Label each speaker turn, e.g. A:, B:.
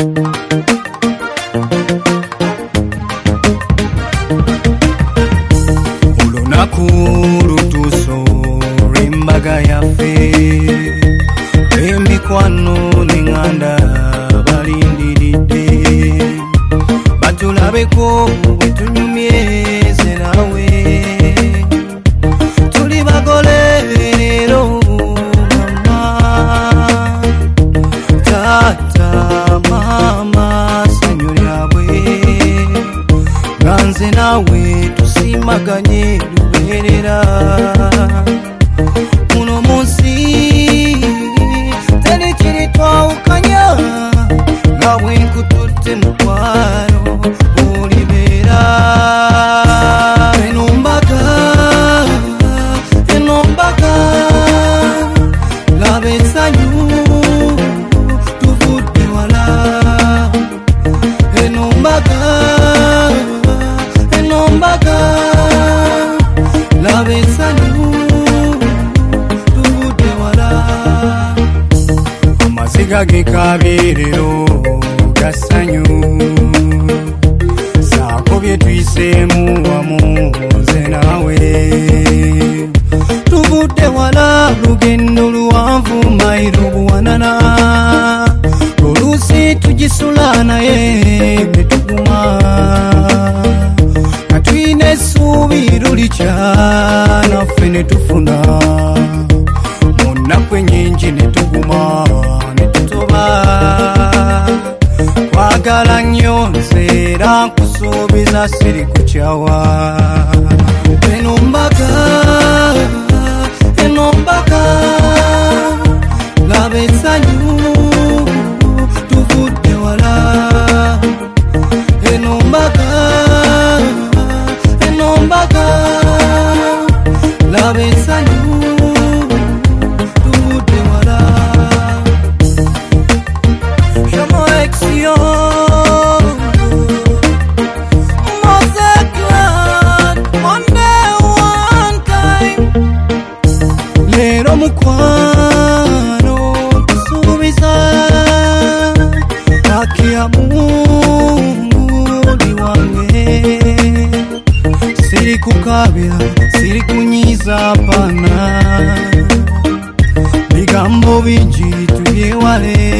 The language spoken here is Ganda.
A: Lutuso rembaga yafe emikwano nenganda balindiridde batulabeko bwetunyumyeze nawe tuli bagole leero mama tata mama sanyu lyabwe ganze nawe tusimaganye muno munsi teri kiri twawukanya nga bwe nkututte mukwano olibera eno mbaga laba essanyu tuvudde wala eno mbaga laba essanyu tuvudde wala amaziga gekabeerero gassanyu saako bye tuyiseemu wamu nze naawe tuvudde wala lugendo luwanvu mayiro buwanana oluusi tugisula naye netuguma katwine essuubi lulikya naffe netufuna mu nnaku ennyingi netuguma netutoba kwagala nnyo nze era nkusuubiza siri kukyawa eno mbaga laba essanyu tuvudde wala eno mbaga laba essanyu tuvudde wala Shamo Action Mozekland Monday one time leero mukwano tusuubiza haki ya Mungu liwange siri kukabya siri kunyiza pana bigambo bingi tubyewale